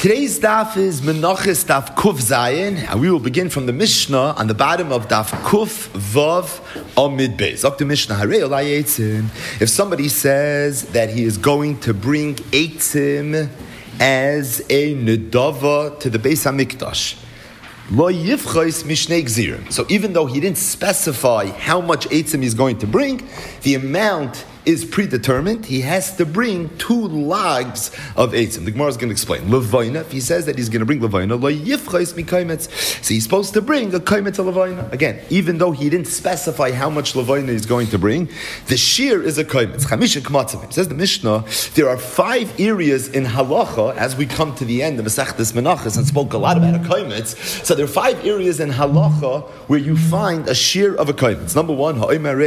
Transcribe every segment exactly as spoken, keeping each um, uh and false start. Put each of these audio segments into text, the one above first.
Today's daf is Menachos daf Kuf Zayin, and we will begin from the Mishnah on the bottom of daf Kuf Vav Amid Beis. Up to Mishnah Harei Olai Eitzim. If somebody says that he is going to bring Eitzim as a nedava to the Beis Hamikdash, Lo yivchos mishnei gzirim. So even though he didn't specify how much eitzim he's going to bring, the amount is predetermined. He has to bring two logs of eitzim. The Gemara is going to explain. Levayna, if he says that he's going to bring levayna, lo yivchos mikaimetz. So he's supposed to bring a kaimetz levayna. Again, even though he didn't specify how much levayna he's going to bring, the shear is a kaimetz. Chamisha kmatzim. Says the Mishnah, there are five areas in halacha as we come to the end of Masechtas Menachos and spoke a lot about a kaimetz. So there are five areas in halacha where you find a shear of a kaimetz. Number one,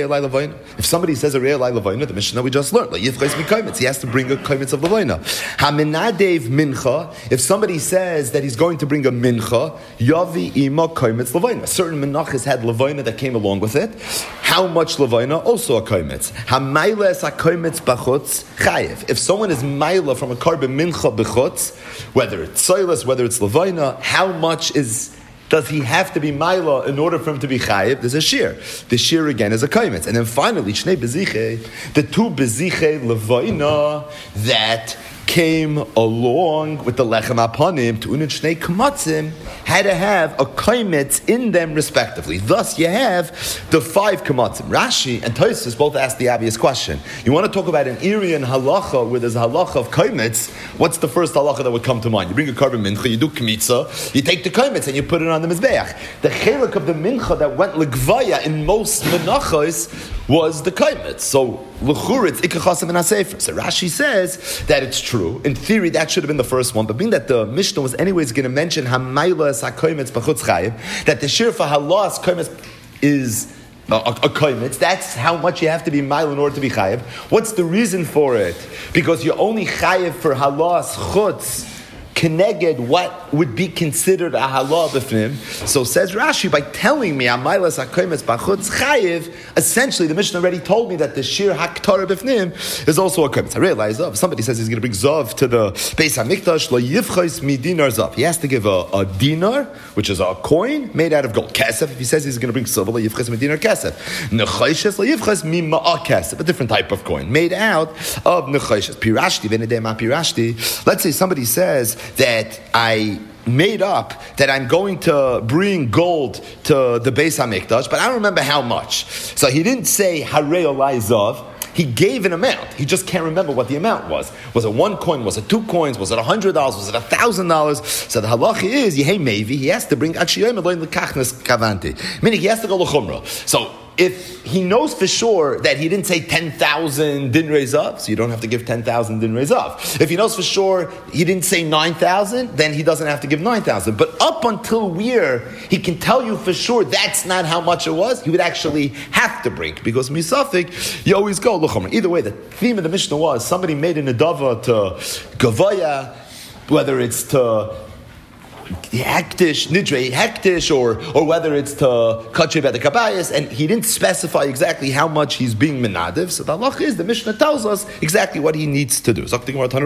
if somebody says a re'elai levayna, the Mishnah we just learned, he has to bring a kaimetz of levayna. Haminadev mincha, if somebody says that he's going to bring a mincha, yavi ima kaimetz levayna. Certain menachos had levayna that came along with it. How much levayna? Also a kaimetz. Hamayla es a kaimetz bachutz chayev. If someone is mayla from a carbon mincha bechutz, whether it's soilus, whether it's levayna, how much is does he have to be Maila in order for him to be Chayiv? There's a shear. The shear again is a Kaimetz. And then finally, Shnei Beziche, the two Beziche Levayna that came along with the Lechem Apanim, to Unin Shnei Kamatzim, had to have a Kaimetz in them respectively. Thus, you have the five Kamatzim. Rashi and Tosfos both asked the obvious question. You want to talk about an area in halacha where there's a halacha of Kaimetz, what's the first halacha that would come to mind? You bring a carbon mincha, you do kmitza, you take the Kaimetz and you put it on the Mizbeach. The chelik of the mincha that went legvaya in most menachos was the Kaimetz. So, l'chur, it's ikachasim and hasefer. So Rashi says that it's true. In theory, that should have been the first one. But being that the Mishnah was anyways going to mention hamaylas hakoimetz b'chutz chayiv, that the shir for halas koimetz is a, a, a koimetz, that's how much you have to be mile in order to be chayiv. What's the reason for it? Because you're only chayiv for halas chutz Keneged what would be considered a halah b'fnim. So says Rashi, by telling me amaylas hakoimetz b'chutz chayiv, essentially the Mishnah already told me that the shir haktara b'fnim is also a koimetz. I realize if somebody says he's going to bring zav to the Beis Hamikdash, lo yivchos mi dinar zav. He has to give a, a dinar, which is a coin made out of gold. Kesef, if he says he's going to bring silver, lo yivchos mi dinar kesef. Nechoshes, lo yivchos mi ma'a kesef, a different type of coin made out of nechoshes. Pirashti, v'nedei ma pirashti. Let's say somebody says that I made up that I'm going to bring gold to the Beis Hamikdash, but I don't remember how much. So he didn't say Harei Olai Zav. He gave an amount. He just can't remember what the amount was. Was it one coin? Was it two coins? Was it a hundred dollars? Was it a thousand dollars? So the halacha is Yehei Mevi. He has to bring Achiyim Eloim Lekachnas Kavanti. Meaning he has to go L'chumra. So if he knows for sure that he didn't say ten thousand dinrei zav, so you don't have to give ten thousand dinrei zav. If he knows for sure he didn't say nine thousand, then he doesn't have to give nine thousand. But up until where he can tell you for sure that's not how much it was, he would actually have to bring. Because misafik, you always go l'chomer. Either way, the theme of the Mishnah was somebody made a nedava to gavaya, whether it's to hektish, nidre hektish, or or whether it's to kachev at the kabayas, and he didn't specify exactly how much he's being menadiv. So the halach is the Mishnah tells us exactly what he needs to do. It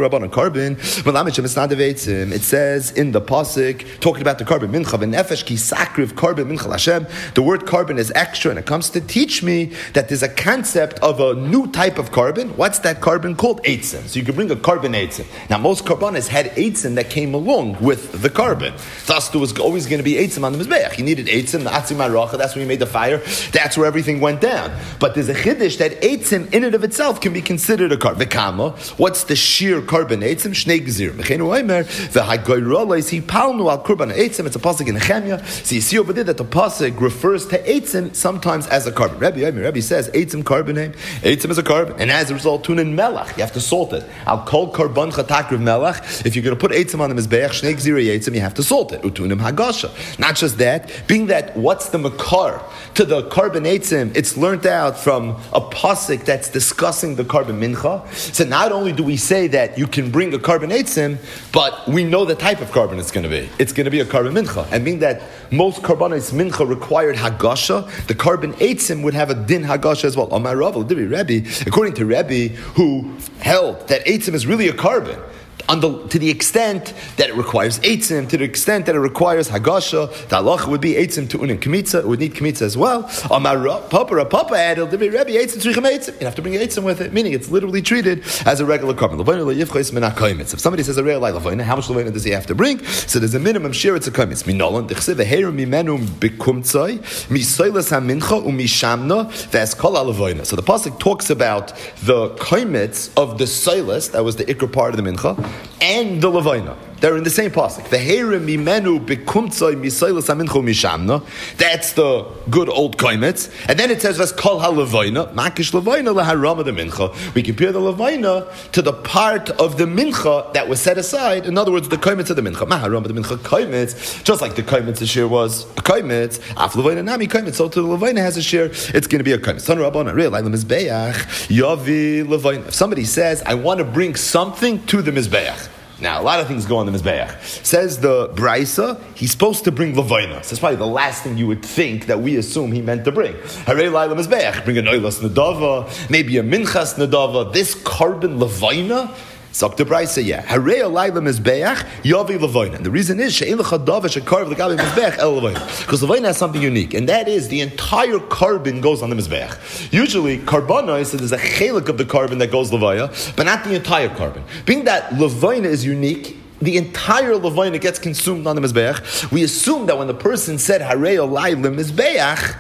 says in the pasuk talking about the carbon mincha v'nefesh ki sakriv carbon mincha Hashem. The word carbon is extra, and it comes to teach me that there's a concept of a new type of carbon. What's that carbon called? Eitzim. So you can bring a carbon eitzim. Now most karbanas had eitzim that came along with the carbon. Thus, there was always going to be eitzim on the mizbeach. You needed eitzim, the atzim haracha. That's when you made the fire. That's where everything went down. But there's a chiddush that eitzim in and of itself can be considered a carbon. V'kama, what's the sheer carbon eitzim? Shnei gzir. V'cheinu oimer v'hagoyrol is he palnu al kurban eitzim. It's a pasuk in Nehemiah. So you see over there that the pasuk refers to eitzim sometimes as a carbon. Rabbi Oimer, Rabbi says eitzim carbon name. Eitzim is a carbon, and as a result, tunin melach. You have to salt it. Al kol karban chatakriv melach. If you're going to put eitzim on the mizbeach, shnei gzir eitzim, you have to salt it. Utunim hagasha. Not just that, being that what's the makar to the carbon eitzim, it's learnt out from a pasuk that's discussing the carbon mincha. So not only do we say that you can bring a carbon eitzim, but we know the type of carbon it's going to be. It's going to be a carbon mincha. And being that most carbonates mincha required hagasha, the carbon eitzim would have a din hagasha as well. Amar Rav, Rebbe, according to Rebbe, who held that eitzim is really a carbon, On the, to the extent that it requires eitzim, to the extent that it requires hagasha, the halacha would be eitzim to unin kmitza. It would need kmitza as well. Amar papa, a papa added, the Rebbe eitzim tzrichem eitzim. You have to bring eitzim with it, meaning it's literally treated as a regular carbon. If somebody says a real levayna, how much levayna does he have to bring? So there's a minimum share. It's a kaimitz. Minolan dechsev heir mimenum bekumtzai misaylas hamincha umishamna ve'eskol levayna. So the pasuk talks about the kaimitz of the soilas. That was the ikar part of the mincha. And the levayna. They're in the same pasuk. That's the good old kaimitz. And then it says, Kol ha-levayna, makish levayna leharama de mincha. We compare the levayna to the part of the mincha that was set aside. In other words, the kaimitz of the mincha. Maharama de mincha kaimitz. Just like the kaimitz a share was a kaimitz. Af levayna nami kaimitz. So to the levayna has a share, it's going to be a kaimitz. If somebody says, I want to bring something to the mizbeach. Now, a lot of things go on the Mizbeach. Says the Braisa, he's supposed to bring Levayna. So that's probably the last thing you would think that we assume he meant to bring. Harei Laila Mizbeach, bring a Noilas Nadava, maybe a Minchas Nadava, this carbon Levayna. Zok the Braisa, yeah. Harei Laila Mizbeach, Yavi Levayna. And the reason is, She'en L'chadava She'karv L'gabi Mizbeach El Levayna. Because Levayna has something unique, and that is the entire carbon goes on the Mizbeach. Usually, carbonoi, so there's a chelik of the carbon that goes Levaya, but not the entire carbon. Being that Levayna is unique, the entire levayna gets consumed on the mizbeach. We assume that when the person said Harei Laila Mizbeach,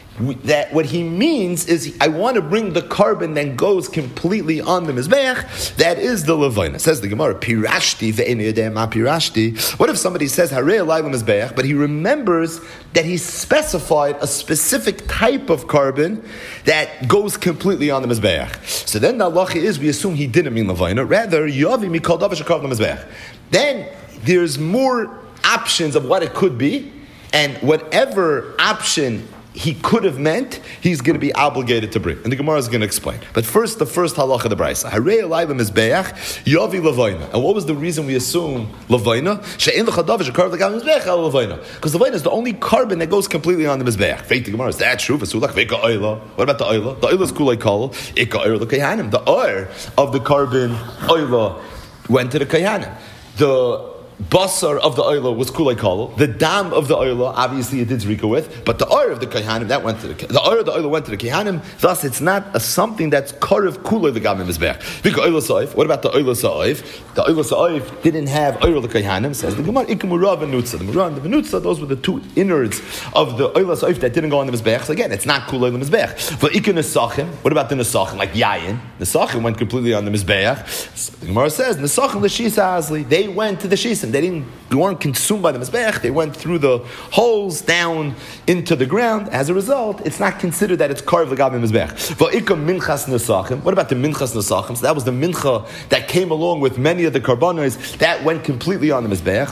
that what he means is, I want to bring the carbon that goes completely on the mizbeach. That is the levayna. Says the Gemara, pirashti ve'enei ma pirashti. What if somebody says harei alayla mizbeach, but he remembers that he specified a specific type of carbon that goes completely on the mizbeach? So then the halacha is, we assume he didn't mean levayna. Rather, yavi mikol davar shekarav lemizbeach. Then there's more options of what it could be, and whatever option he could have meant, he's going to be obligated to bring. And the Gemara is going to explain. But first, the first halacha of the Braisa. Harei alayla mizbeach, yavi levayna. And what was the reason we assume levayna? She'en l'chadav she'karv l'gam mizbeach el levayna. Because levayna is the only carbon that goes completely on the mizbeach. Fake the Gemara, is that true? V'sulach ve'ika oila. What about the oila? The oila is kulei kol. Ika oila l'kayanim. The oil of the carbon oila went to the kayanim. The basar of the oila was kulei kol. The dam of the oila, obviously it did zrika with, but the oil of the kahanim, that went to the the oil of the oila went to the kahanim. Thus, it's not a something that's karev kulei the gamim mizbeach. Vika oila sa'if. What about the oila sa'if? The oila sa'if didn't have oil of the kahanim. Says the Gemara, ikumurav and nutza. The murah and the venutza, those were the two innards of the oila sa'if that didn't go on the mizbeach. So again, it's not kulei the mizbeach. But ikun nesachim. What about the nesachim? Like yayin, nesachim went completely on the mizbeach. So the Gemara says nesachim l'shisa azli. They went to the shisim. They didn't, they weren't consumed by the mizbeach. They went through the holes down into the ground. As a result, it's not considered that it's carved l'gabi mizbeach. Va'ikam minchas nesachim. What about the minchas nesachim? So that was the mincha that came along with many of the karbanos that went completely on the mizbeach.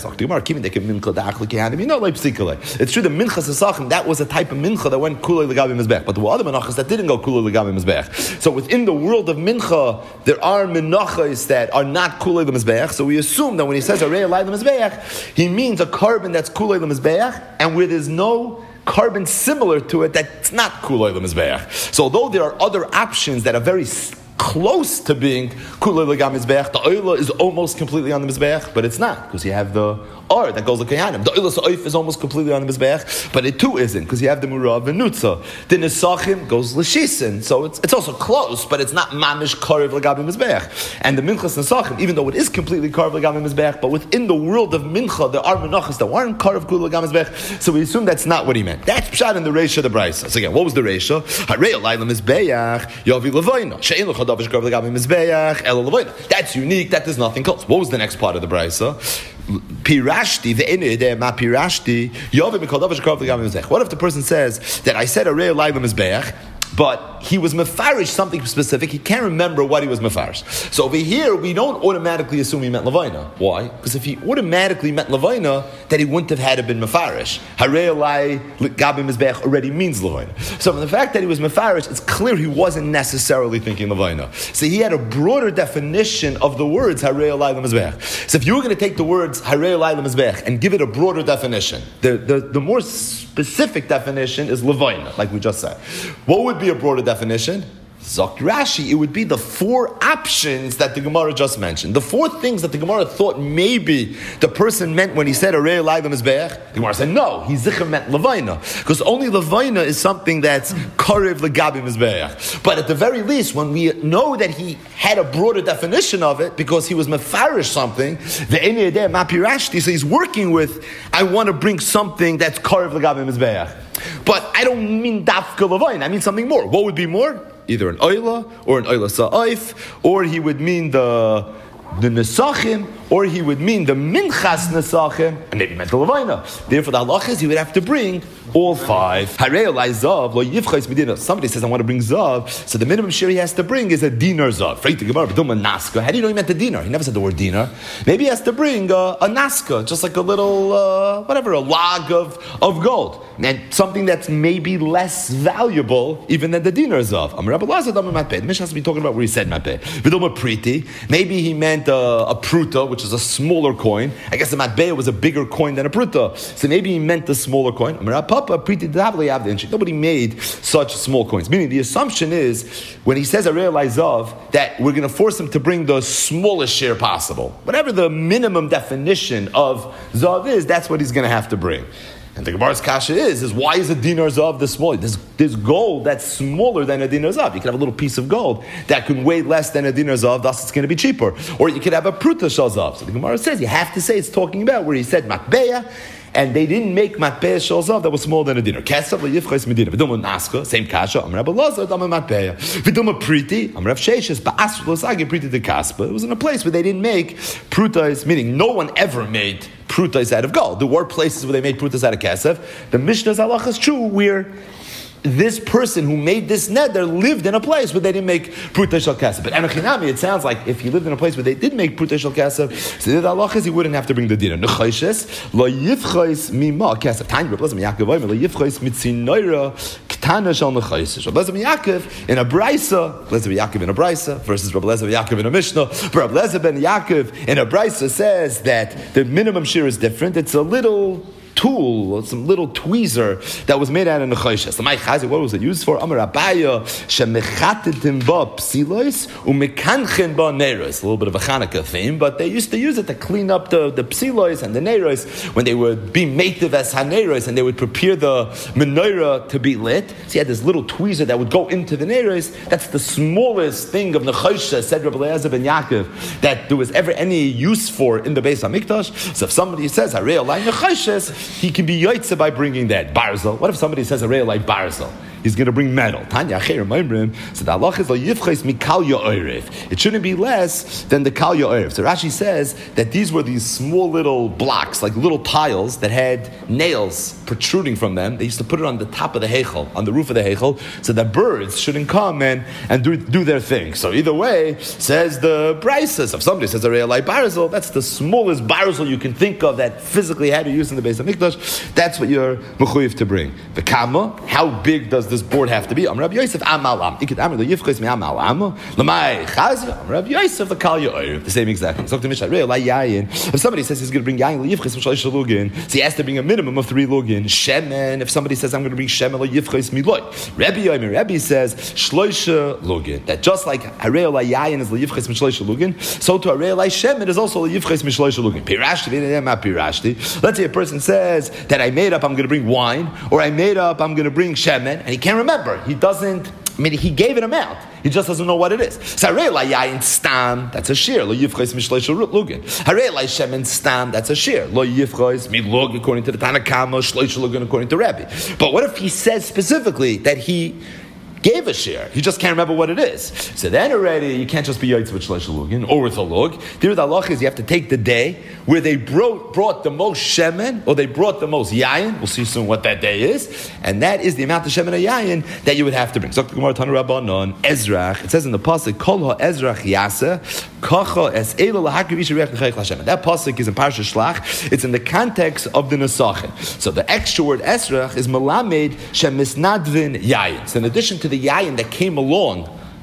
You know, like psikale. It's true, the minchas nesachim, that was a type of mincha that went kulei l'gabi mizbeach. But there were other menachas that didn't go kulei l'gabi mizbeach. So within the world of mincha, there are menachas that are not kulei l'mizbeach. So we assume that when he says arei alai l'mizbeach, he means a carbon that's kulei l'mizbeach, and where there's no carbon similar to it that's not kulei l'mizbeach. So although there are other options that are very close to being kulei l'gam mizbeach, the oila is almost completely on the mizbeach, but it's not, because you have the or that goes to kayanim. The oila sa'if is almost completely on the mizbeach, but it too isn't, because you have the murav and nutza. The nesachim goes l'shisin, so it's it's also close, but it's not mamish karev l'gam mizbeach. And the minchas nesachim, even though it is completely karev l'gam mizbeach, but within the world of mincha, there are menachas that weren't karev kulei l'gam mizbeach, so we assume that's not what he meant. That's pshat in the reisha of the brayso. So again, what was the reisha? Harei alayla mizbeach yavi levayna she'en l'chadav she'karv l'gam mizbeach el levayna. That's unique. That is nothing close. What was the next part of the brayso? Pirashti ve'enei ma pirashti yavi mikol davar she'karv l'gam mizbeach. What if the person says that I said arei alayla mizbeach, but he was mefarish something specific, he can't remember what he was mefarish. So over here, we don't automatically assume he meant levayna. Why? Because if he automatically meant levayna, then he wouldn't have had to been mefarish. Harei alai gabi mizbeach already means levayna. So from the fact that he was mefarish, it's clear he wasn't necessarily thinking levayna. So he had a broader definition of the words harei alai mizbeach. So if you were going to take the words harei alai mizbeach and give it a broader definition, the, the, the more specific definition is levayna, like we just said. What would be a broader definition? Zok Rashi, it would be the four options that the Gemara just mentioned. The four things that the Gemara thought maybe the person meant when he said Arei Elai Lemizbeach. The Gemara said no, he Zichar meant Levina, because only Levina is something that's Karev Legabi Mizbeach. But at the very least, when we know that he had a broader definition of it because he was mefarish something, the Einei Yedei Mapirashti, so he's working with, I want to bring something that's Karev Legabi Mizbeach. But I don't mean Dafka Levina, I mean something more. What would be more? Either an oila or an oila sa'if, or he would mean the the nesachim, or he would mean the minchas nesachim, and maybe meant the levina. Therefore, the halach is he would have to bring all five. Harei Elai zav lo yivchais medina. Somebody says I want to bring zav, so the minimum share he has to bring is a dinar zav. How do you know he meant a dinar? He never said the word dinar. Maybe he has to bring a, a naska, just like a little uh, whatever, a log of of gold, and something that's maybe less valuable even than the dinar zav. The Mishnah has to be talking about where he said matpeh. Vidoma priti. Maybe he meant a, a pruta, which is a smaller coin. I guess the matpeh was a bigger coin than a pruta, so maybe he meant the smaller coin. Nobody made such small coins. Meaning the assumption is when he says Arei Elai zav that we're going to force him to bring the smallest share possible. Whatever the minimum definition of zav is, that's what he's going to have to bring. And the Gemara's kasha is, is why is a dinar zav this small? There's, there's gold that's smaller than a dinar zav. You could have a little piece of gold that can weigh less than a dinar zav, thus it's going to be cheaper. Or you could have a pruta shal zav. So the Gemara says you have to say it's talking about where he said matbeya, and they didn't make matbeya shal zav that was smaller than a dinar. Kesav le'yivchais medina. V'duma naska, same kasha. Am Rabbi Lazar, dama matbeya. V'duma priti. Am Rav Sheshes, ba'asr l'sagi priti de kaspa. It was in a place where they didn't make prutas, meaning no one ever made prutas out of gold. There were places where they made prutas out of kesef. The Mishnah's halach is true where this person who made this neder lived in a place where they didn't make prutas shel kesef. But Enochinami, it sounds like if he lived in a place where they did make prutas shel kesef, so the halach is he wouldn't have to bring the dinner. Nechoshes lo yivchos mima kesef. Tanya Reb Elazar Yaakov lo yivchos mitzinoira ktana shel nechoshes. Reb Elazar Yaakov in a brisa, Reb Elazar Yaakov in a brisa versus Reb Elazar Yaakov in a Mishnah. Reb Elazar ben Yaakov in a brisa says that the minimum share is different. It's a little tool, some little tweezer that was made out of nechoshes. So my chazi, what was it used for? Amar Abaya shemechatitim ba psilos umekanchen ba neiros. A little bit of a Hanukkah theme, but they used to use it to clean up the, the psilos and the neiros when they would be mative as haneiros and they would prepare the menorah to be lit. So he had this little tweezer that would go into the neiros. That's the smallest thing of nechoshes, said Rabbi Eliezer ben Yaakov, that there was ever any use for in the Beis HaMikdash. So if somebody says Harei Elai nechoshes, he can be yoitze by bringing that barzel. What if somebody says a real like barzel? He's going to bring metal. Tanya Acher Maimrim. So the halach is lo yivchos mikal yo'orev. It shouldn't be less than the kal yo'orev. So Rashi says that these were these small little blocks, like little tiles that had nails protruding from them. They used to put it on the top of the heichel, on the roof of the heichel, so that birds shouldn't come and, and do, do their thing. So either way, says the Brises. If somebody says a real like barzel, that's the smallest barzel you can think of that physically had to use in the Beis HaMikdash. That's what you're mechuyev to bring. The kama, how big does this board have to be? Am Rabbi Yosef amalam. Iked amar leyivchos mi amalam. Lamai chazi. Am Rabbi Yosef v'kal yo'orev. The same exact thing. So to Mishnah, real like yayin. If somebody says he's going to bring yayin leyivchos m'shloisha lugin, so he has to bring a minimum of three lugin. Shemen. If somebody says I'm going to bring shemen leyivchos miloy, Rabbi Yomer Rabbi says shloisha lugin. That just like harei like yayin is leyivchos m'shloisha lugin, so to harei like shemen is also leyivchos m'shloisha lugin. Pirashti v'nei pirashti. Let's say a person says that I made up I'm going to bring wine, or I made up I'm going to bring shemen, and he can't remember. He doesn't, I mean, he gave an amount. He just doesn't know what it is. So, harei la yayin stam, that's a shear. Lo yivchos mishloisha lugin. Harei la shemen stam, that's a shear. Lo yivchos milug, according to the Tanakama, shloisha lugin, according to Rebbe. But what if he says specifically that he gave a share, he just can't remember what it is? So then already you can't just be yaitz with shloisha lugin or with a lug. There the halach is you have to take the day where they brought, brought the most shemen, or they brought the most yayin. We'll see soon what that day is, and that is the amount of shemen and yayin that you would have to bring. So Gemara Tanu Rabbanon Ezrach. It says in the pasuk Kol ha Ezrach yasa kacha es elo lahakriv ish reach nechayich l'Hashem. That pasuk is in Parsha Shlach. It's in the context of the Nesachim. So the extra word Ezrach is melamed shemisnadvin yayin. So in addition to the yayin that came along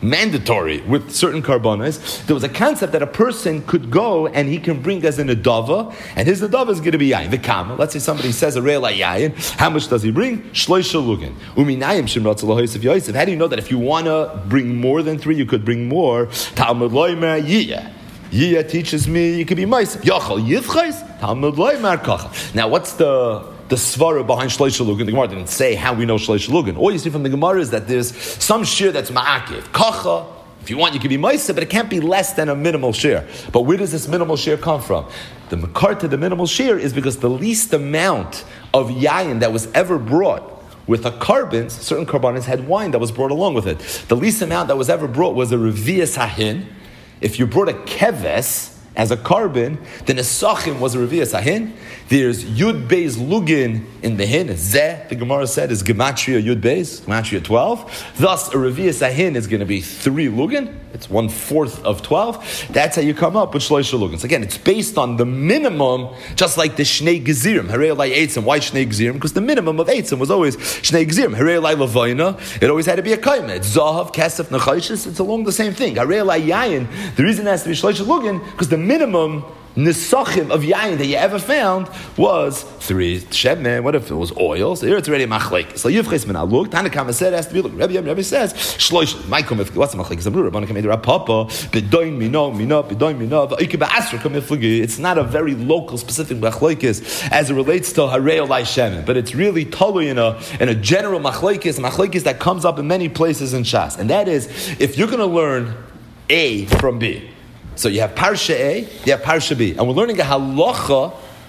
mandatory with certain karbonos, there was a concept that a person could go and he can bring as an adava, and his adava is going to be yayin. The kama. Let's say somebody says a real yayin. How much does he bring? Shloisha lugin. Uminayim shemratz lahoysev yosef. How do you know that if you want to bring more than three, you could bring more? Talmud loymer yiyah. Yiyah teaches me you could be ma'aseh. Yachal yivchais. Talmud loymer kachal. Now, what's the the svara behind Shloisha Lugin? The Gemara didn't say how we know Shloisha Lugin. All you see from the Gemara is that there's some shir that's ma'akiv. Kacha, if you want, you can be ma'aseh, but it can't be less than a minimal share. But where does this minimal share come from? The makar to the minimal share is because the least amount of yayin that was ever brought with a carbon, certain carbonates had wine that was brought along with it. The least amount that was ever brought was a revius hahin. If you brought a keves as a carbon, then a sachim was a revius hahin. There's yud beis lugin in the hin. Zeh, the Gemara said, is gematria yud beis, gematria twelve. Thus, a revius hahin is going to be three lugin. It's one fourth of twelve. That's how you come up with shloisha lugin. So again, it's based on the minimum, just like the shnei gezirim. Harei olai eitzim. Why shnei gezirim? Because the minimum of eitzim was always shnei gezirim. Harei olai levayna. It always had to be a kaima. It's zahav, kesef, nechayshis. It's along the same thing. Harei olai yayin. The reason it has to be shloisha lugin because the minimum nisachim of yayin that you ever found was three shemen. What if it was oil? So here it's already machlek. So yivches min aluk. Tanakama said it has to be look. Rabbi Rabbi says shloish. Maikom if what's machlek? Zamru Rabbanan came to Rapapa. Bedoin mino mino bedoin mino. Va'ikba asra kamiflagi. It's not a very local specific machlekes as it relates to harei olai shemen, but it's really totally in a in a general machlekes. Machlekes that comes up in many places in Shas, and that is if you're going to learn A from B. So you have Parsha A, you have Parsha B. And we're learning a halacha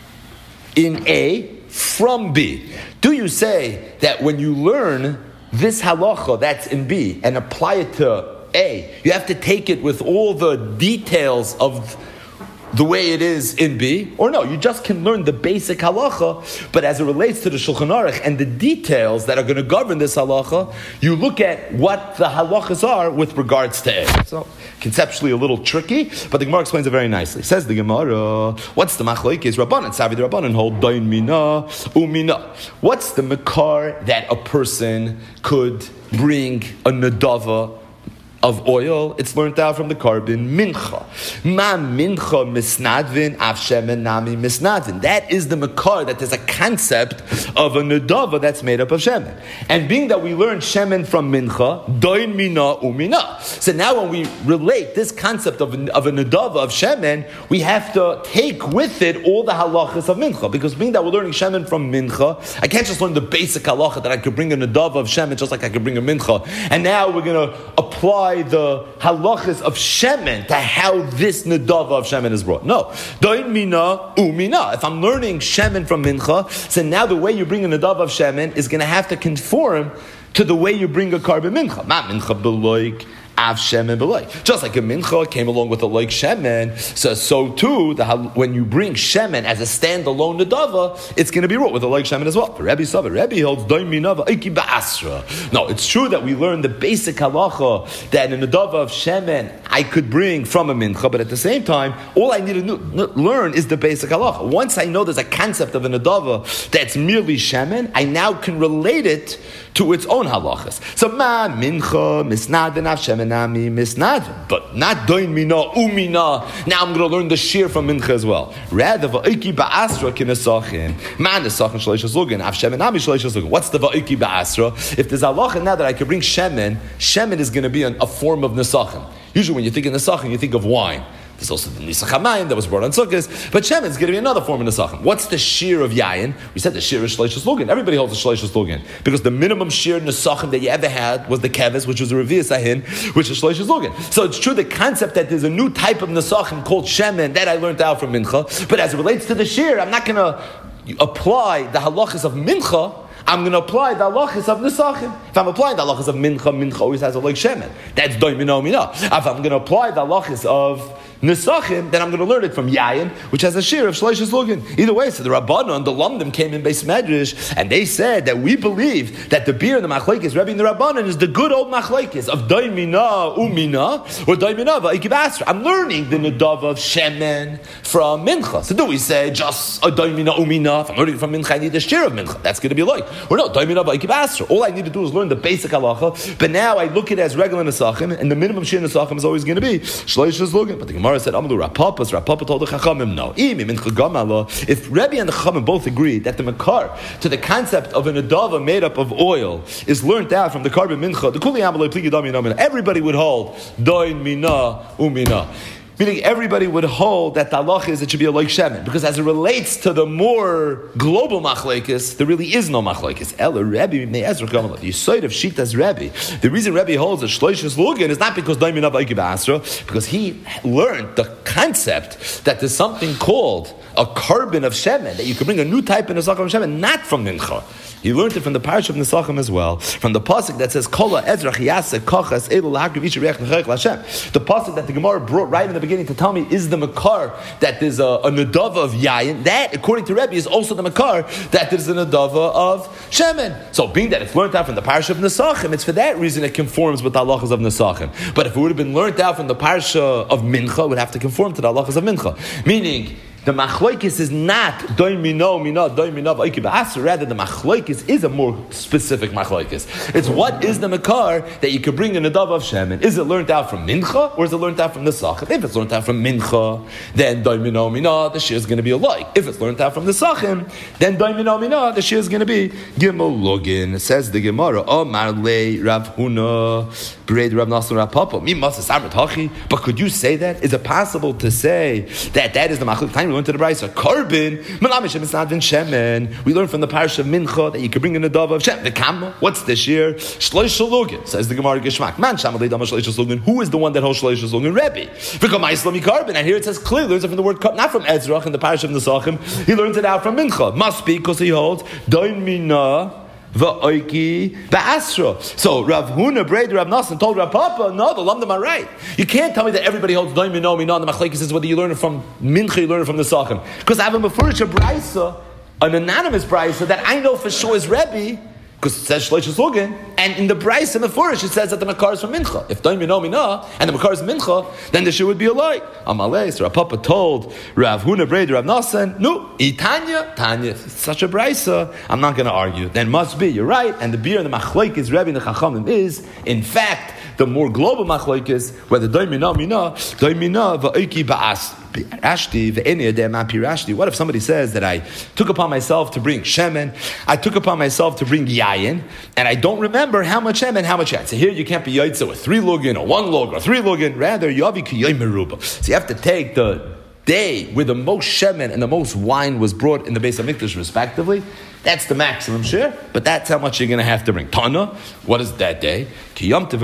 in A from B. Do you say that when you learn this halacha that's in B and apply it to A, you have to take it with all the details of the way it is in B? Or no, you just can learn the basic halacha, but as it relates to the Shulchan Aruch and the details that are going to govern this halacha, you look at what the halachas are with regards to A. So, conceptually a little tricky, but the Gemara explains it very nicely. Says the Gemara, what's the machlokes? Rabbanan, Savi the Rabbanan hold dain mina umina. What's the makar that a person could bring a nadava of oil? It's learned out from the carbon mincha. Ma mincha misnadvin av shemen nami misnadvin. That is the makar, that there's a concept of a nadava that's made up of shemen. And being that we learn shemen from mincha, doin mina umina. So now when we relate this concept of, of a nadava of shemen, we have to take with it all the halachas of mincha. Because being that we're learning shemen from mincha, I can't just learn the basic halacha that I could bring a nadava of shemen just like I could bring a mincha. And now we're going to apply the halachas of shemen to how this nadava of shemen is brought. No. Doin mina umina. If I'm learning shemen from mincha, so now the way you bring a nadava of shemen is going to have to conform to the way you bring a carbon mincha. Ma mincha beloik. Av shemen b'loik. Just like a mincha came along with a like shemen, so so too the, when you bring shemen as a standalone nadava, it's going to be wrought with a like shemen as well. For Rabbi Sava, Rabbi holds doim minava iki ba'asra. No, it's true that we learn the basic halacha that in a nadava of shemen I could bring from a mincha, but at the same time, all I need to learn is the basic halacha. Once I know there's a concept of a nadava that's merely shemen, I now can relate it to its own halachas. So ma mincha misnadin av shemen nami misnadin, but not doin mina umina. Now I'm going to learn the shir from mincha as well. Rather va'iki ba'asra kinesachin man nesachin shleisha zugin av shemen nami shleisha zugin. What's the va'iki ba'asra? If there's halacha now that I can bring shemen, shemen is going to be an, a form of nesachin. Usually when you think of nesachin, you think of wine. There's also the Nisach HaMayim that was brought on Sukkot, but Shemen is going to be another form of Nesachim. What's the shear of Yayin? We said the shear is Shleishas Lugin. Everybody holds a Shleishas Lugin because the minimum shear Nesachim that you ever had was the Keves, which was a Revius Ahin, which is Shleishas Lugin. So it's true the concept that there's a new type of Nesachim called Shemen that I learned out from Mincha, but as it relates to the shear, I'm not going to apply the halachas of Mincha. I'm going to apply the halachas of Nesachim. If I'm applying the halachas of Mincha, Mincha always has a like Shemen. That's doimino mina. If I'm going to apply the halachas of Nesachim, then I'm going to learn it from Yayin, which has a shir of Shleishas Lugin. Either way, so the Rabbanon, the Lamdim came in Beis Medrash, and they said that we believe that the beer in the Machlekes, Rebbe and the Rabbanon, is the good old Machlekes of Daimina Umina, or Daimina Va'iki Basra. I'm learning the Nadav of Shemen from Mincha. So do we say just a Daimina Umina? If I'm learning from Mincha, I need the shir of Mincha. That's going to be like, or no, Daimina Va'iki Basra. All I need to do is learn the basic halacha, but now I look at it as regular Nesachim, and the minimum shir Nesachim is always going to be Shleishas Lugin. But the Gemara said, Amalu Rapapas, Rapapa told the Chachamim, no. If Rebbe and the Chachamim both agree that the Makar to the concept of an Adava made up of oil is learnt out from the carbon mincha, the Kuli Amalei Pligi Dami Namina, everybody would hold Doin Mina Umina. Meaning everybody would hold that the halacha is it should be a like shemen, because as it relates to the more global machlekes, there really is no machlekes. Ela Rebbe me'ezra kamal. The side of Shitas Rebbe. The reason Rebbe holds a shloishas lugin is not because daimina v'ayki ba'asra, because he learned the concept that there's something called a carbon of shemen, that you can bring a new type in a sakam of shemen, not from mincha. He learned it from the parish of Nesachim as well, from the pasuk that says Kola Ezra Chiyaseh Kochas Edel Lahakriv Ish Reich Nechayich L'Hashem. The pasuk that the Gemara brought right in the beginning to tell me is the makar that there's a, a nadava of yayin. That, according to Rebbe, is also the makar that there's a nadava of shemen. So, being that it's learned out from the parish of Nesachim, it's for that reason it conforms with the halachas of Nesachim. But if it would have been learned out from the parish of Mincha, it would have to conform to the halachas of Mincha. Meaning, the machlokes is not doin mino mina doin mina v'ayki ba'asra. Rather, the machlokes is a more specific machlokes. It's what is the makar that you could bring in a dove of shemen. Is it learned out from mincha or is it learned out from the sachim? If it's learned out from mincha, then doin mino mina the shir is going to be alike. If it's learned out from the sachim, then doin mino mina the shir is going to be gimel lugin. Says the Gemara, Omar le Rav Huna b'reid Rav Nasson Rav Papa mi masas amrit hachi. But could you say that? Is it possible to say that that is the machlokes? We learn to the Brisa, carbon, Malamishem is not in Shemen. We learn from the parish of Mincha that you can bring in a dove of Shem. The Kamma, what's this year? Shloish Lugin, says the Gemara Geshmak. Man, Shamalei Dama Shloish Lugin. Who is the one that holds Shloish Lugin? Rebbe. V'kama Islami carbon. And here it says clearly, learns it from the word, not from Ezrach in the parish of Nesachim. He learns it out from Mincha. Must be because he holds Doin Mina Va'oiki Ba'asra. So Rav Huna, Breda, Rav Nassan told Rav Papa, no, the Lamdim are right. You can't tell me that everybody holds Doim Mino Mino. The Machlekes is whether you learn it from Mincha, you learn it from the Sachim. Because I have a Mefurish Brisa, an anonymous Brisa that I know for sure is Rebbe, because it says Shloish Lugin, and in the Brisa Mefurish it says that the Makar is from Mincha. If Doim Mino Mino and the Makar is Mincha, then the shir would be alike. Amalei, so Rav Papa told Rav Huna, Breda, Rav Nassan, no, Itanya, Tanya, if it's such a Brisa, I'm not going to argue. Then must be, you're right, and the beer and the Machlek is Rebbe and the Chachamim is, in fact, the more global machlokes, whether doim mina mina, doim mina va'iki ba'as ashti ve'eni adem apirashti. What if somebody says that I took upon myself to bring shemen, I took upon myself to bring yayin, and I don't remember how much shemen, how much yayin. So here you can't be yaitza with three lugin or one lug or three lugin. Rather, yavi ki yoy meruba. So you have to take the day where the most shemen and the most wine was brought in the Beis HaMikdash respectively. That's the maximum share, but that's how much you're going to have to bring. Tana, what is that day? If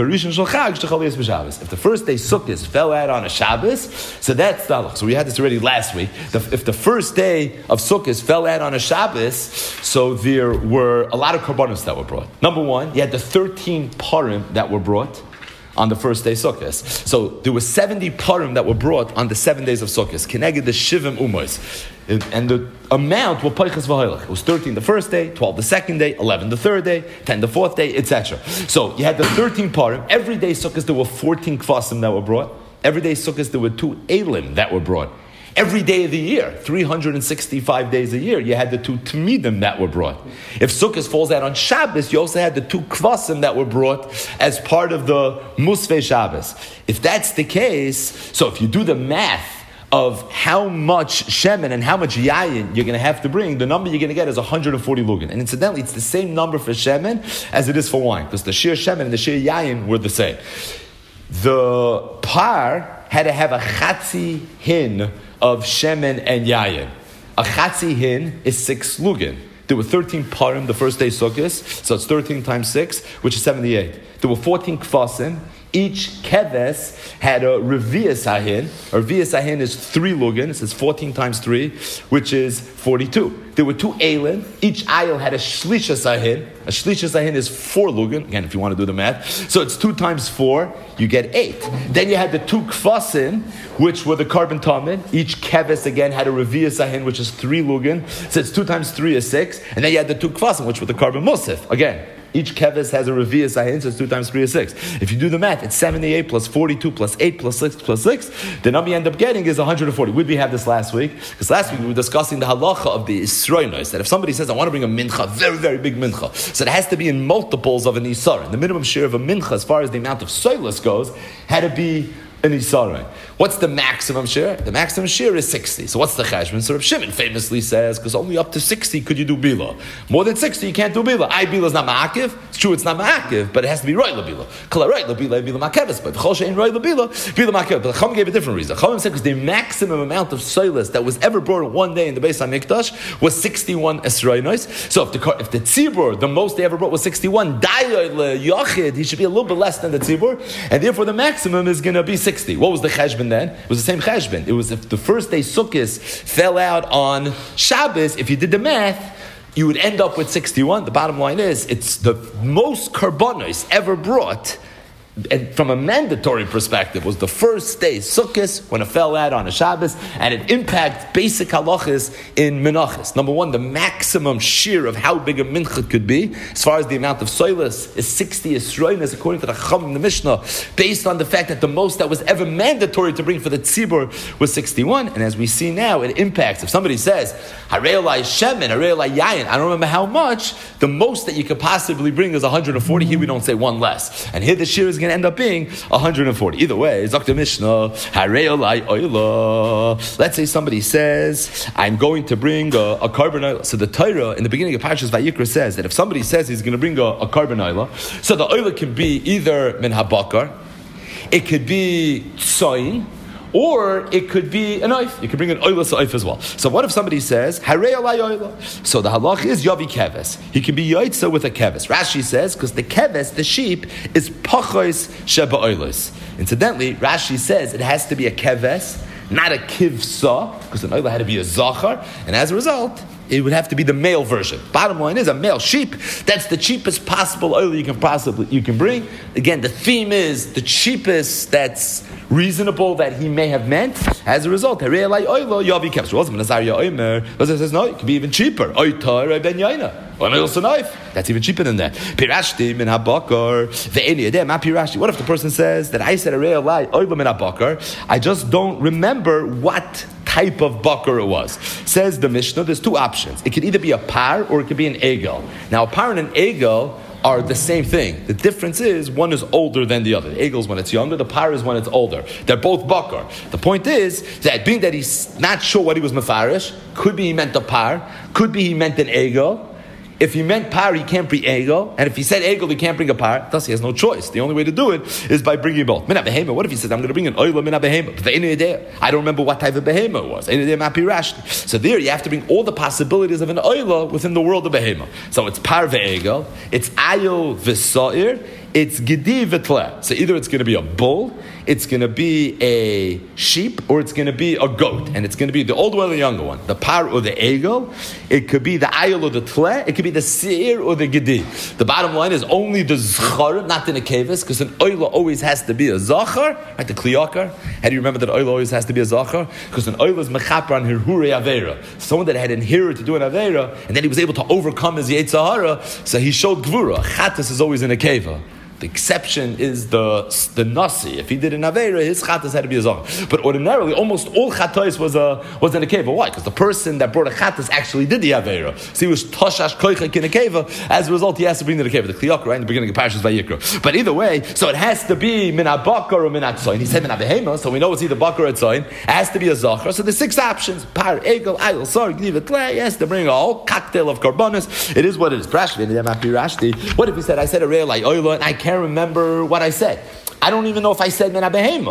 the first day Sukkot fell out on a Shabbos, so that's the halach. So we had this already last week. The, if the first day of Sukkot fell out on a Shabbos, so there were a lot of korbanos that were brought. Number one, you had the thirteen parim that were brought on the first day Sukkot. So there were seventy parim that were brought on the seven days of Sukkot. Keneged the shivim umos. And the amount were peiches v'hoilach. It was thirteen the first day, twelve the second day, eleven the third day, ten the fourth day, et cetera. So you had the thirteen parim. Every day Sukkot there were fourteen kvasim that were brought. Every day Sukkot there were two elim that were brought. Every day of the year, three hundred sixty-five days a year, you had the two Tmidim that were brought. If Sukkot falls out on Shabbos, you also had the two Kvasim that were brought as part of the Musfei Shabbos. If that's the case, so if you do the math of how much shemen and how much yayin you're going to have to bring, the number you're going to get is one hundred forty lugin. And incidentally, it's the same number for shemen as it is for wine, because the shir shemen and the shir yayin were the same. The par had to have a chatzi hin of shemen and yayin. A chatzi hin is six lugin. There were thirteen parim the first day Sukkot, so it's thirteen times six, which is seventy-eight. There were fourteen kvasim. Each keves had a revius ahin. A revius ahin is three lugin. It says fourteen times three, which is forty-two. There were two ailin. Each ail had a shlishas ahin. A shlishas ahin is four lugin. Again, if you want to do the math. So it's two times four, you get eight. Then you had the two kvasim, which were the carbon tamid. Each keves again had a revius ahin, which is three lugin. So it's two times three is six. And then you had the two kvasim, which were the carbon musif. Again, each keves has a revius ahin, so it's two times three is six. If you do the math, it's seventy-eight plus forty-two plus eight plus six plus six. The number you end up getting is one hundred forty. Would we have this last week? Because last week we were discussing the halacha of the Isroinos, that if somebody says, I want to bring a mincha, very, very big mincha, so it has to be in multiples of an Isar. The minimum share of a mincha, as far as the amount of soilus goes, had to be an Isarai. What's the maximum share? The maximum share is sixty. So what's the cheshbon? So Reb Shimon famously says, because only up to sixty could you do bila. More than sixty, you can't do bila. I bila is not ma'akiv. It's true, it's not ma'akiv, but it has to be right la-bila. Kala right la-bila, bila ma'akevis. But v'chol she'en right la-bila, bila ma'akevis. But the Chacham gave a different reason. Chacham said because the maximum amount of soilus that was ever brought one day in the Beis HaMikdash was sixty-one esrainos. So if the if the tzibur, the most they ever brought was sixty-one, dayoy le-yachid, he should be a little bit less than the tzibur, and therefore the maximum is going to be sixty. What was the cheshbon then? It was the same cheshbon. It was if the first day Sukkot fell out on Shabbos, if you did the math, you would end up with sixty-one. The bottom line is, it's the most karbonos ever brought, and from a mandatory perspective, was the first day Sukkot when it fell out on a Shabbos, and it impacts basic halachas in menachas. Number one, the maximum shear of how big a mincha could be, as far as the amount of soilus, is sixty esroinas, according to the Chacham in the Mishnah, based on the fact that the most that was ever mandatory to bring for the tzibur was sixty-one. And as we see now, it impacts. If somebody says, Hareilai shemen, Hareilai yayin, I don't remember how much, the most that you could possibly bring is one hundred forty. Here we don't say one less. And here the shear is going to end up being one hundred forty. Either way, Zakta Mishnah, Hareolai Oila. Let's say somebody says, I'm going to bring a, a carbon oil. So the Torah, in the beginning of Parshas Vayikra, says that if somebody says he's going to bring a, a carbon oil, so the oil can be either min habakar, it could be tsoin, or it could be a knife. You could bring an oilas oif as well. So what if somebody says, Harei alai oila? So the halach is yavi keves. He can be yaitza with a keves. Rashi says, because the keves, the sheep, is pachos sheba oilas. Incidentally, Rashi says it has to be a keves, not a kivsa, because an oila had to be a zachar, and as a result, it would have to be the male version. Bottom line is a male sheep. That's the cheapest possible oil you can possibly you can bring. Again, the theme is the cheapest that's reasonable that he may have meant. As a result, says no, it can be even cheaper. That's even cheaper than that. What if the person says that I said I just don't remember what type of bakar it was? Says the Mishnah, there's two options. It could either be a par or it could be an egel. Now, a par and an egel are the same thing. The difference is one is older than the other. The egel is when it's younger, the par is when it's older. They're both bakar. The point is that being that he's not sure what he was mefarish, could be he meant a par, could be he meant an egel. If he meant par, he can't bring egel, and if he said egel, he can't bring a par. Thus, he has no choice. The only way to do it is by bringing both. Mina behema. What if he says, "I'm going to bring an oila mina behema"? I don't remember what type of behema it was. So there, you have to bring all the possibilities of an oila within the world of behema. So it's par ve'egel, it's ayil v'sa'ir, it's gedi v'tle. So either it's going to be a bull, it's going to be a sheep, or it's going to be a goat, and it's going to be the older or the younger one, the par or the egel. It could be the ayil or the tle. It could be the seir or the gedi. The bottom line is only the zchar, not the nekevis, because an oila always has to be a zachar, right? The kliyakar. How do you remember that oila always has to be a zachar? Because an oila is mechaper on hirhure avera. Someone that had inherited to do an avera, and then he was able to overcome his yetzahara, so he showed gvura. Chatas is always in a keva. The exception is the the nasi. If he did an avera, his chatas had to be a zachar. But ordinarily, almost all chatas was a was in a keva. Why? Because the person that brought a chatas actually did the avera. So he was toshash koichek in a keva. As a result, he has to bring the keva, the kliyakar, right in the beginning of Parshas Vayikra. But either way, so it has to be min habakar or min hatzoin. He said min habehema, so we know it's either bakar or tzoin. It has to be a zachar. So there's six options: par, egel, ayil, sar, gniva, tlei. He has to bring a whole cocktail of karbanis. It is what it is. What if he said, I said a real like oila, and I can't remember what I said? I don't even know if I said min habehema.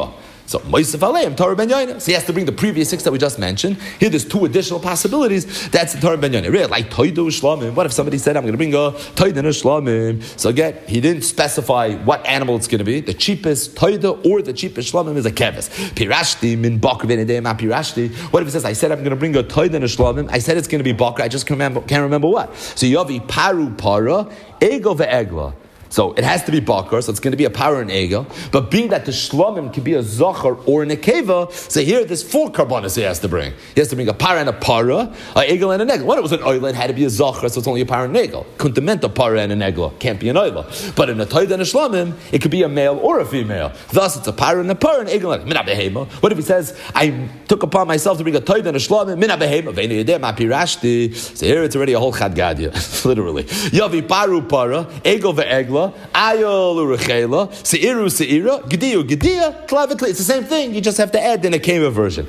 So Moisef Aleim, Torah Ben Yoina. So he has to bring the previous six that we just mentioned. Here there's two additional possibilities. That's the Torah Ben Yoina. Really, like Toidu Shlamim. What if somebody said, I'm going to bring a Toidu Shlamim? So again, he didn't specify what animal it's going to be. The cheapest Toidu or the cheapest Shlamim is a keves. Pirashti min bakr v'nedei ma pirashti. What if he says, I said I'm going to bring a Toidu Shlamim? I said it's going to be bakr. I just can't remember, can't remember what. So Yavi paru para, ego ve'egla. So it has to be bakar, so it's going to be a para and egel. But being that the shlamim can be a zachar or a nekeva, so here there's four karbanos he has to bring. He has to bring a para and a para, a egel and an egel. When it was an oil, it had to be a zachar, so it's only a para and an egel. Couldn't meant a para and an egel. Can't be an oil. But in a toid and a shlamim, it could be a male or a female. Thus, it's a para and a para and egel. What if he says, I took upon myself to bring a toid and a shlamim, mina behema, ve'inu yedeh ma pirashti. So here it's already a whole chad gadya, literally. Yavi paru para, egel ve'egla, ayol urechela, seiru seira, gediyu gediya, klavetli. It's the same thing. You just have to add in a keva version.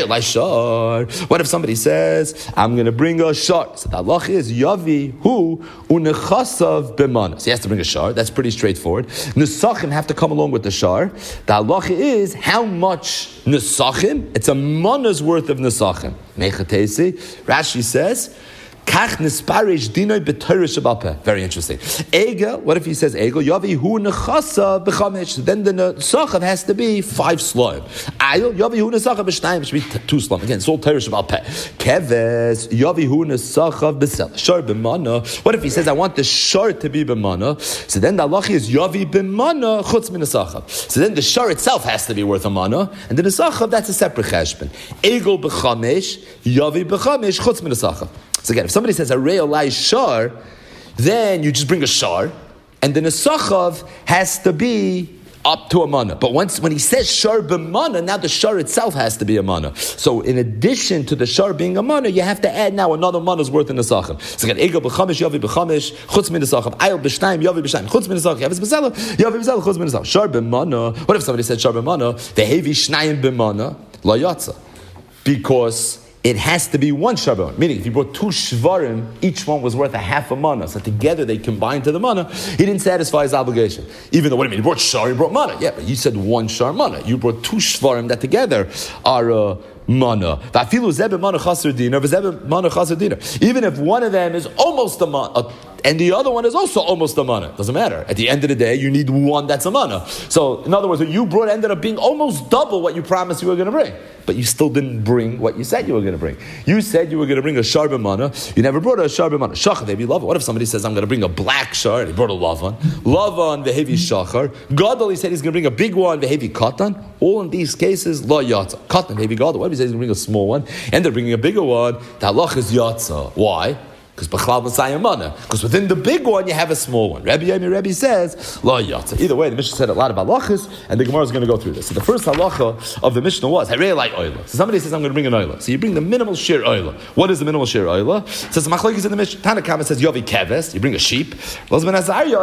What if somebody says, I'm going to bring a shar? So the halach is yavi hu unechasav b'mana. So he has to bring a shar. That's pretty straightforward. Nesachim have to come along with the shar. The halach is how much nesachim? It's a mana's worth of nesachim. Mechatesi. Rashi says, Kach nisparish dinoi b'torah shabal peh. Very interesting. Egel, what if he says egel? Yavi hu nechasa b'chamesh. Then the nesachav has to be five slime. Ayol yavi hu nesachav b'shnayim. It should be two slime. Again, it's all torah shabal peh. Keves yavi hu nesachav b'sel. Shar b'mana. What if he says I want the shar to be b'mana? So then the halacha is yavi b'mana chutz min nesachav. So then the shar itself has to be worth a mana, and the nesachav that's a separate cheshbon. Egel b'chamesh yavi b'chamesh chutz min nesachav. So again, if somebody says a real shar, then you just bring a shar, and then a nesachav has to be up to a mana. But once when he says shar b'mana, now the shar itself has to be a mana. So in addition to the shar being a mana, you have to add now another mana's worth in nesachav. So again, egel b'chamish yavi b'chamish chutz min nesachav, ayel b'shnayim yavi b'shnayim chutz min nesachav, yavis b'sela yavi b'sela chutz min nesachav. Shar b'mana. What if somebody said shar b'mana? Vehevi shnayim b'mana la yatsa, because it has to be one sharbon. Meaning, if you brought two shvarim, each one was worth a half a mana. So together they combined to the mana. He didn't satisfy his obligation. Even though, what do you mean? You brought shar, you brought mana. Yeah, but you said one shar mana. You brought two shvarim that together are uh, mana. Even if one of them is almost a mana, and the other one is also almost a mana. Doesn't matter. At the end of the day, you need one that's a mana. So, in other words, what you brought ended up being almost double what you promised you were going to bring. But you still didn't bring what you said you were going to bring. You said you were going to bring a shar b'mana. You never brought a shar b'mana. Shachar, they be lavan. What if somebody says, I'm going to bring a black shar, and he brought a lavan? Lavan, vehevi shachar. Gadol, he said he's going to bring a big one, vehevi katan. All in these cases, la yatsa. Katan, vehevi gadol. What if he says he's going to bring a small one, and they're bringing a bigger one? The halach is yatsa. Why? Because b'chlal Messiah mana. Because within the big one you have a small one. Rabbi Yomi Rebbe says la yatsa. Either way, the Mishnah said a lot of halachas, and the Gemara is going to go through this. So the first halacha of the Mishnah was I really like oila. So somebody says I'm going to bring an oila. So you bring the minimal share oila. What is the minimal share oila? So the machlokes in the Mishnah. Tanakama says yavi keves. You bring a sheep. What's the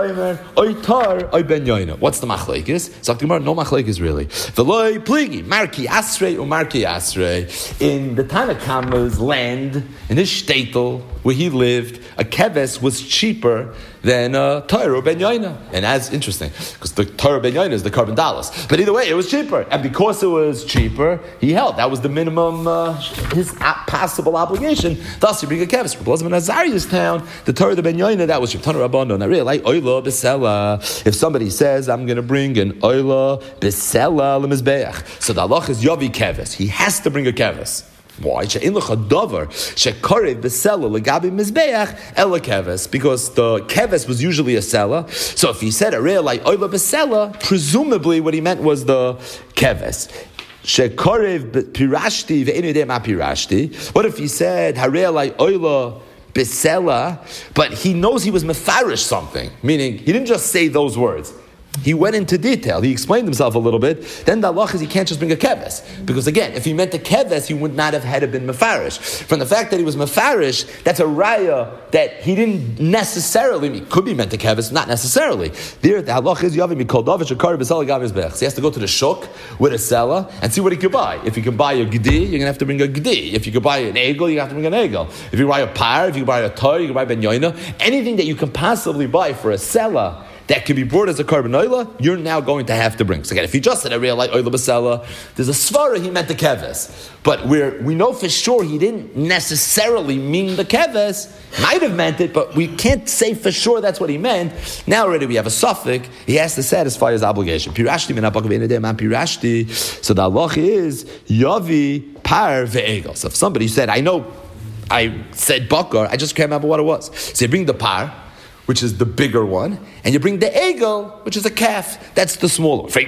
machlokes? So the Gemara no machlokes really. V'loi pligi marki asrei or marki asrei. In the Tanakama's land, in his shtetl where he lived, a keves was cheaper than a Torah ben Yaina. And that's interesting, because the Torah ben Yaina is the carbon dollars. But either way, it was cheaper. And because it was cheaper, he held. That was the minimum, uh, his possible obligation. Thus, you bring a keves. From Blazman Azariah's town, the Torah ben Yaina, that was cheap. Tanur Rabbanon, not really. Like, oila b'sela. If somebody says, I'm going to bring an oila b'sela l'mizbeach. So the halach is yavi keves. He has to bring a keves. Why? Because the keves was usually a seller. So if he said a real like oila b'sela, presumably what he meant was the keves. What if he said harei like oila b'sela, but he knows he was mefarish something, meaning he didn't just say those words. He went into detail. He explained himself a little bit. Then the halach is he can't just bring a keves. Because again, if he meant a keves, he would not have had to been mefarish. From the fact that he was mefarish, that's a raya that he didn't necessarily mean. Could be meant a keves, not necessarily. There, the halach is yavi mikol davish akar b'sela gav mizbech. So he has to go to the shuk with a seller and see what he could buy. If he can buy a gedi, you're going to have to bring a gedi. If you could buy an egel, you have to bring an egel. If you buy a par, if you buy a tar, you can buy ben yoina. Anything that you can possibly buy for a seller that can be brought as a carbon oila, you're now going to have to bring. So again, if you just said a real light oila basela, there's a svara he meant the keves. But we're, we know for sure he didn't necessarily mean the keves, might have meant it, but we can't say for sure that's what he meant. Now already we have a suffix, he has to satisfy his obligation. Pirashti min ha'bakar ve'enei man pirashti. So the halach is, yavi par ve'egel. So if somebody said, I know, I said bakar, I just can't remember what it was. So you bring the par, which is the bigger one, and you bring the egel, which is a calf. That's the smaller one.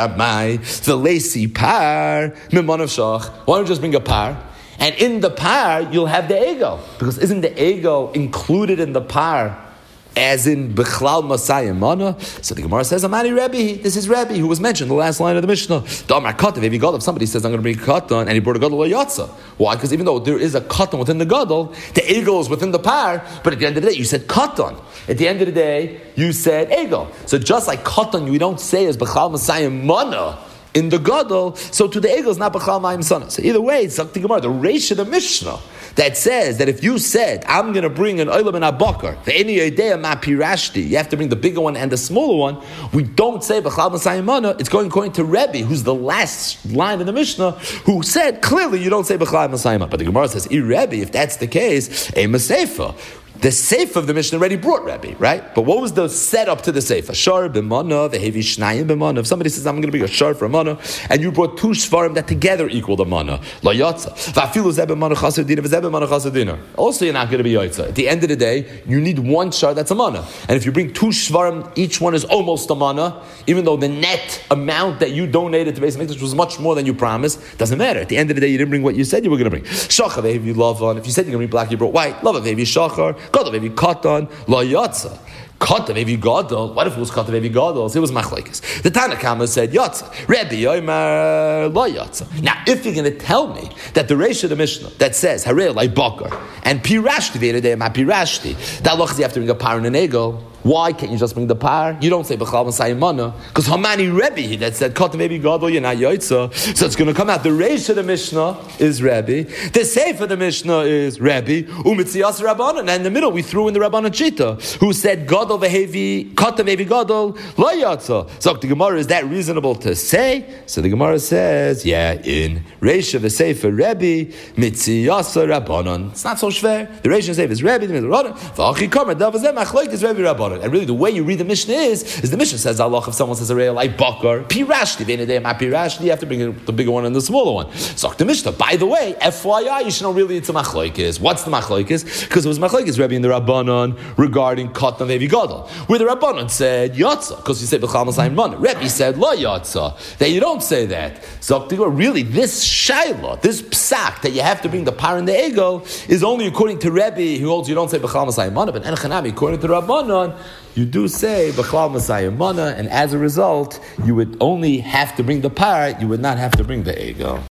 The lacy par, mimanav shach. Why don't you just bring a par? And in the par, you'll have the egel. Because isn't the egel included in the par as in Bechlal Masayim Mana? So the Gemara says, Amani Rebbe, this is Rebbe, who was mentioned in the last line of the Mishnah. Damar Katav, if you got if somebody says, I'm going to bring a katan, and he brought a gadol yatsa. Why? Because even though there is a katan within the gadol, the egel is within the par, but at the end of the day, you said katan. At the end of the day, you said egel. So just like katan, we don't say as Bechlal Masayim Mana in the gadol, so to the egel is not Bechlal Mayim Sana. So either way, it's like the Gemara, the Reish of the Mishnah, that says that if you said, I'm going to bring an oilam and a bakar, the any idea ma pirashti, you have to bring the bigger one and the smaller one, we don't say b'chlal masayim mana, it's going according to Rebbe, who's the last line in the Mishnah, who said, clearly you don't say b'chlal masayim mana. But the Gemara says, I Rebbe, if that's the case, a maseifa. The seif of the Mishnah already brought Rebbe, right? But what was the setup to the seif? A shar b'mana, the heavy shnayim b'mana. If somebody says, I'm going to bring a shar for a mana, and you brought two shvarim that together equal the mana, la yatsa. V'afilu zeh b'mana chasar dina, v'zeh b'mana chasar dina. Also, you're not going to be yatsa. At the end of the day, you need one shar that's a mana. And if you bring two shvarim, each one is almost a mana, even though the net amount that you donated to Beis Hamikdash was much more than you promised, doesn't matter. At the end of the day, you didn't bring what you said you were going to bring. Shachar v'hevi lavan. If you said you're going to bring black, you brought white. Lava v'hevi shachar. Kata v'hevi katan, la yatsa. Kata v'hevi gadol. What if it was kata v'hevi gadol? It was machlekes. The Tanakama said yatsa. Rebbe yomer la yatsa. Now, if you're going to tell me that the Reish of the Mishnah that says harei like bakar and pirashti v'yedei ma pirashti, that loch you have to bring a par and an egel. Why can't you just bring the par? You don't say b'chlal masayim mana because Hamani Rebbe that said kata v'hevi gadol you're not yotza. So it's going to come out. The Reish of the Mishnah is Rebbe. The Seif of the Mishnah is Rebbe. Umitzias Rabbanan. And in the middle we threw in the Rabbanan Chita who said gadol v'hevi kata v'hevi gadol la yotza. So the Gemara, is that reasonable to say? So the Gemara says, yeah, in Reish of the Sefer Rebbe mitzias Rabbanan. It's not so schwer. The Reish of the Sefer is Rebbe. The middle Rabbanan. V'achi kamer davazeh machlok is Rebbe Rabbanan. And really, the way you read the Mishnah is, is the Mishnah says, Allah, if someone says a real like bakar, pirashti, v'enedei ma pirashti, you have to bring the bigger one and the smaller one. So the Mishnah, by the way, F Y I, you should know really it's a machlokes. What's the machlokes? Because it was machlokes Rebbe and the Rabbanon regarding katan v'hevi gadol, where the Rabbanon said yatsa, because you say b'chal masayim mana. Rebbe said la yatsa, that you don't say that. So really, this shayla, this psak that you have to bring the par and the egel is only according to Rebbe, who holds you don't say b'chal masayim mana, but enochanami, according to the Rabbanon, you do say b'chlal masayim mana, and as a result, you would only have to bring the par, you would not have to bring the egel.